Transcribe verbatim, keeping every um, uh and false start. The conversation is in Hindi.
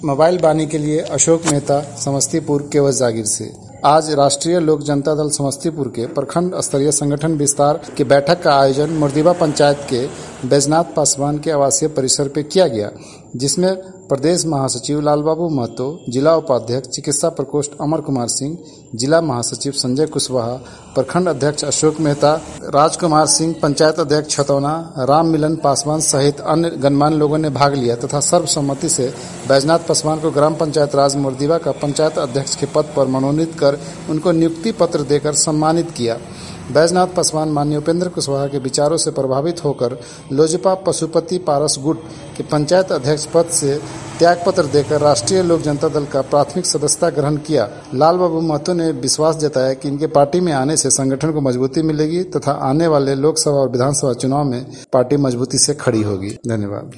मोबाइल बानी के लिए अशोक मेहता, समस्तीपुर केवल जागीर से। आज राष्ट्रीय लोक जनता दल समस्तीपुर के प्रखंड स्तरीय संगठन विस्तार की बैठक का आयोजन मुर्दिबा पंचायत के बैजनाथ पासवान के आवासीय परिसर पर किया गया, जिसमें प्रदेश महासचिव लालबाबू महतो, जिला उपाध्यक्ष चिकित्सा प्रकोष्ठ अमर कुमार सिंह, जिला महासचिव संजय कुशवाहा, प्रखंड अध्यक्ष अशोक मेहता, राजकुमार सिंह, पंचायत अध्यक्ष छतौना, राम मिलन पासवान सहित अन्य गणमान्य लोगों ने भाग लिया तथा सर्वसम्मति से बैजनाथ पासवान को ग्राम पंचायत राज मुर्दिबा का पंचायत अध्यक्ष के पद पर मनोनीत कर उनको नियुक्ति पत्र देकर सम्मानित किया। बैजनाथ पासवान माननीय उपेंद्र कुशवाहा के विचारों से प्रभावित होकर लोजपा पशुपति पारस गुट के पंचायत अध्यक्ष पद से त्यागपत्र देकर राष्ट्रीय लोक जनता दल का प्राथमिक सदस्यता ग्रहण किया। लालबाबू महतो ने विश्वास जताया कि इनके पार्टी में आने से संगठन को मजबूती मिलेगी तथा आने वाले लोकसभा और विधानसभा चुनाव में पार्टी मजबूती से खड़ी होगी। धन्यवाद।